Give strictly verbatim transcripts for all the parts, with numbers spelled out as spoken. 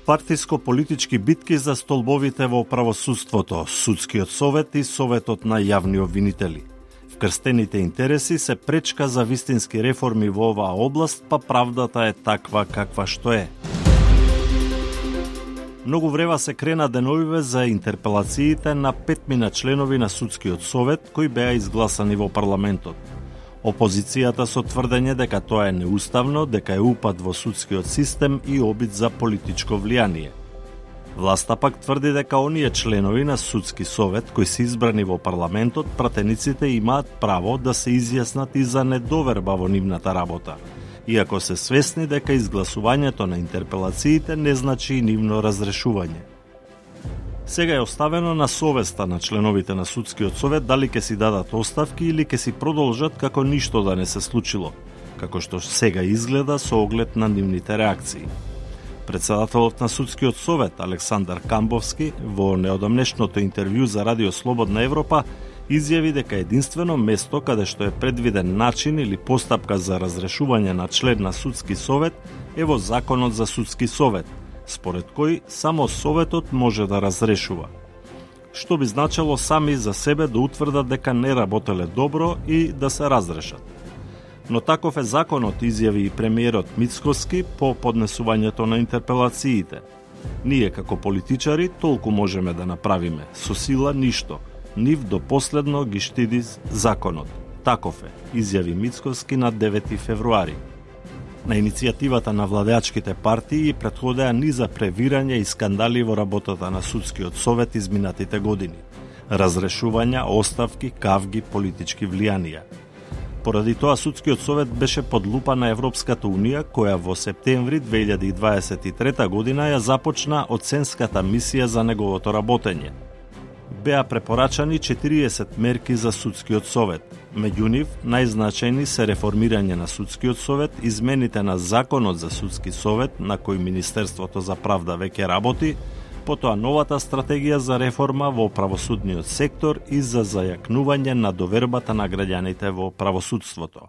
Партиско-политички битки за столбовите во правосудството, Судскиот совет и Советот на јавни обвинители. Вкрстените интереси се пречка за вистински реформи во оваа област, па правдата е таква каква што е. Многу врева се крена деновиве за интерпелациите на петмина членови на Судскиот совет кои беа изгласани во парламентот. Опозицијата со тврдење дека тоа е неуставно, дека е упад во судскиот систем и обид за политичко влијание. Власта пак тврди дека оние членови на Судски совет кои се избрани во парламентот, пратениците имаат право да се изјаснат и за недоверба во нивната работа, иако се свесни дека изгласувањето на интерпелациите не значи и нивно разрешување. Сега е оставено на совеста на членовите на Судскиот совет дали ќе си дадат оставки или ќе си продолжат како ништо да не се случило, како што сега изгледа со оглед на нивните реакции. Председателот на Судскиот совет Александар Камбовски во неодамнешното интервју за Радио Слободна Европа изјави дека единствено место каде што е предвиден начин или постапка за разрешување на член на Судски совет е во Законот за Судски совет, според кој само Советот може да разрешува. Што би значело сами за себе да утврдат дека не работеле добро и да се разрешат. Но таков е законот, изјави и премиерот Мицкоски по поднесувањето на интерпелациите. Ние како политичари толку можеме да направиме, со сила ништо. Нив до последно ги штиди законот. Таков е, изјави Мицкоски на девети февруари. На иницијативата на владеачките партии претходеа низа превирања и скандали во работата на Судскиот совет изминатите години. Разрешувања, оставки, кавги, политички влијанија. Поради тоа Судскиот совет беше под лупа на Европската унија, која во септември две илјади и дваесет и трета година ја започна оценската мисија за неговото работење. Беа препорачани четириесет мерки за Судскиот совет. Меѓу нив, најзначајни се реформирање на Судскиот совет, измените на Законот за Судски совет, на кој Министерството за правда веќе работи, потоа новата стратегија за реформа во правосудниот сектор и за зајакнување на довербата на граѓаните во правосудството.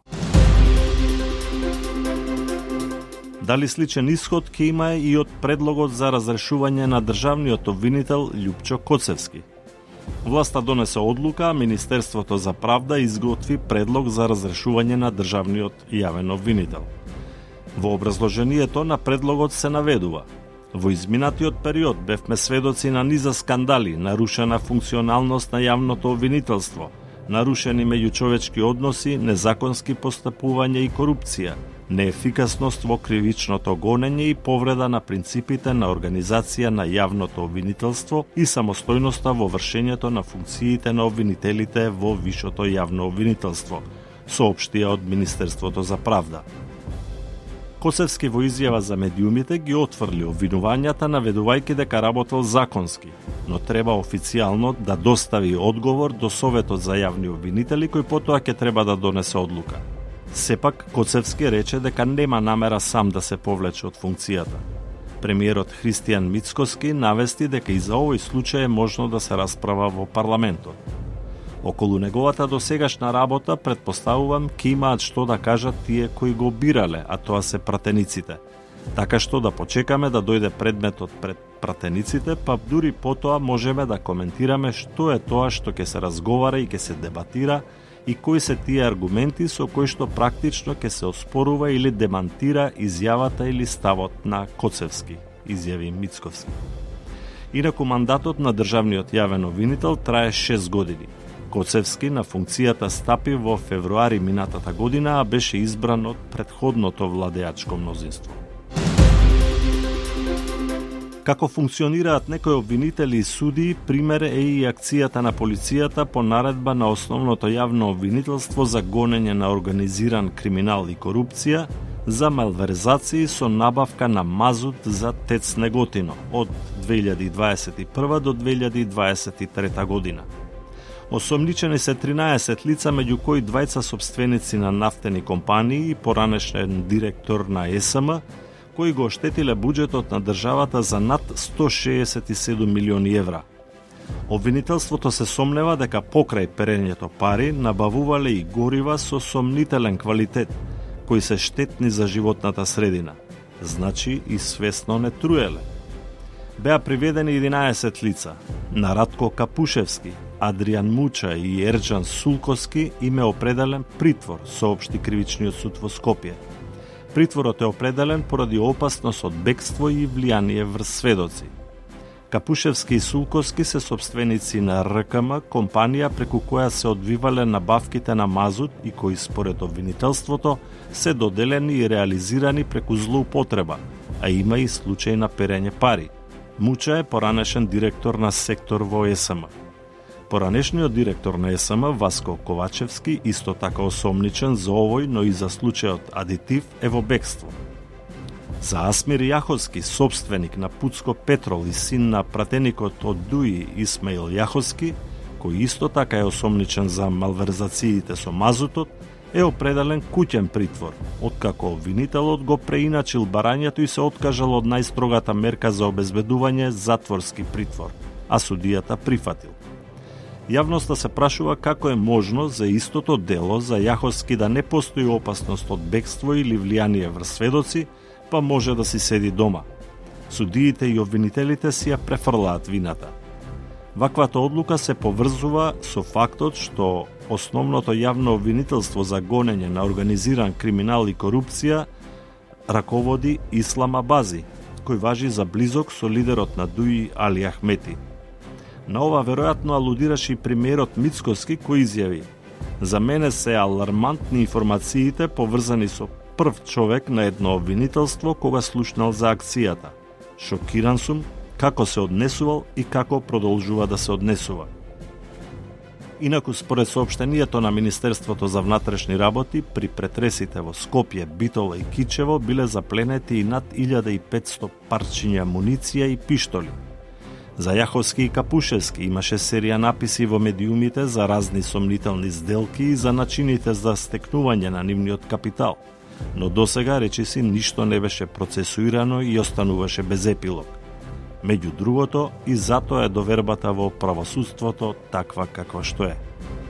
Дали сличен исход ќе има и од предлогот за разрешување на државниот обвинител Љупчо Коцевски? Власта донесе одлука, а Министерството за правда изготви предлог за разрешување на државниот јавен обвинител. Во образложението на предлогот се наведува: во изминатиот период бевме сведоци на низа скандали, нарушена функционалност на јавното обвинителство, нарушени меѓучовечки односи, незаконски постапувања и корупција, неефикасност во кривичното гонење и повреда на принципите на организација на јавното обвинителство и самостојноста во вршењето на функциите на обвинителите во вишото јавно обвинителство, соопштија од Министерството за правда. Коцевски во изјава за медиумите ги отфрли обвинувањата, наведувајќи дека работел законски, но треба официјално да достави одговор до Советот за јавни обвинители, кој потоа ќе треба да донесе одлука. Сепак, Коцевски рече дека нема намера сам да се повлече од функцијата. Премиерот Христијан Мицкоски навести дека и за овој случај е можно да се расправа во парламентот. Околу неговата досегашна работа, предпоставувам, ќе имаат што да кажат тие кои го бирале, а тоа се пратениците. Така што да почекаме да дојде предметот пред пратениците, па дури потоа можеме да коментираме што е тоа што ќе се разговара и ќе се дебатира и кои се тие аргументи со кои што практично ќе се оспорува или демантира изјавата или ставот на Коцевски, изјави Мицковски. Инаку мандатот на државниот јавен обвинител трае шест години. Коцевски на функцијата стапи во февруари минатата година, а беше избран од претходното владеачко мнозинство. Како функционираат некои обвинители и судии, пример е и акцијата на полицијата по наредба на основното јавно обвинителство за гонење на организиран криминал и корупција за малверзации со набавка на мазут за ТЕЦ Неготино од две илјади и дваесет и прва до две илјади и дваесет и трета година. Осомничени се тринаесет лица, меѓу кои двајца собственици на нафтени компании и поранешен директор на ЕСМ, кои го оштетиле буџетот на државата за над сто шеесет и седум милиони евра. Обвинителството се сомнева дека покрај перењето пари набавувале и горива со сомнителен квалитет, кои се штетни за животната средина. Значи и свесно не труеле. Беа приведени единаесет лица. На Радко Капушевски, Адријан Муча и Ерџан Сулковски им е определен притвор, соопшти Кривичниот суд во Скопје. Притворот е определен поради опасност од бегство и влијание врз сведоци. Капушевски и Сулковски се собственици на Р К М, компанија преку која се одвивале набавките на мазут и кои според обвинителството се доделени и реализирани преку злоупотреба, а има и случај на перење пари. Муча е поранешен директор на сектор во Е С М. Поранешниот директор на Е С М, Васко Ковачевски, исто така осомничен за овој, но и за случајот Адитив, е во бегство. За Асмир Јаховски, собственик на Пуцко Петрол и син на пратеникот од Дуи Исмаил Јаховски, кој исто така е осомничен за малверзациите со мазутот, е определен куќен притвор, откако обвинителот го преиначил барањето и се откажал од најстрогата мерка за обезбедување затворски притвор, а судијата прифатил. Јавноста се прашува како е можно за истото дело за Јаховски да не постои опасност од бегство или влијание врз сведоци, па може да си седи дома. Судиите и обвинителите си ја префрлаат вината. Ваквата одлука се поврзува со фактот што основното јавно обвинителство за гонење на организиран криминал и корупција раководи Ислам Абази, кој важи за близок со лидерот на Дуи Али Ахмети. На ова веројатно алудираше и премиерот Мицкоски, кој изјави: "За мене се алармантни информациите поврзани со прв човек на едно обвинителство кога слушнал за акцијата. Шокиран сум како се однесувал и како продолжува да се однесува." Инаку, според соопштението на Министерството за внатрешни работи, при претресите во Скопје, Битола и Кичево биле запленети и над илјада и петсто парчиња муниција и пиштоли. За Јаховски и Капушевски имаше серија написи во медиумите за разни сомнителни сделки и за начините за стекнување на нивниот капитал, но досега речиси ништо не беше процесуирано и остануваше без епилог. Меѓу другото, и затоа е довербата во правосудството таква каква што е.